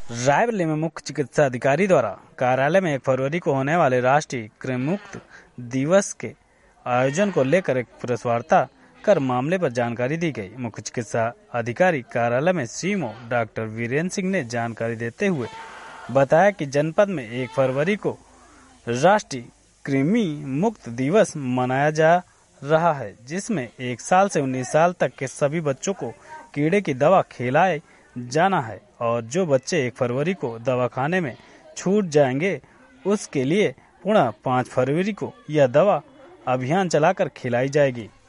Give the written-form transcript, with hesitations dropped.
रायबरेली में मुख्य चिकित्सा अधिकारी द्वारा कार्यालय में 1 फरवरी को होने वाले राष्ट्रीय कृमिमुक्त दिवस के आयोजन को लेकर एक प्रेस वार्ता कर मामले पर जानकारी दी गई। मुख्य चिकित्सा अधिकारी कार्यालय में सीएमओ डॉक्टर वीरेंद्र सिंह ने जानकारी देते हुए बताया कि जनपद में 1 फरवरी को राष्ट्रीय कृमि मुक्त दिवस मनाया जा रहा है, जिसमें 1 साल से 19 साल तक के सभी बच्चों को कीड़े की दवा खिलाए जाना है और जो बच्चे 1 फरवरी को दवाखाने में छूट जाएंगे उसके लिए पुनः 5 फरवरी को यह दवा अभियान चलाकर खिलाई जाएगी।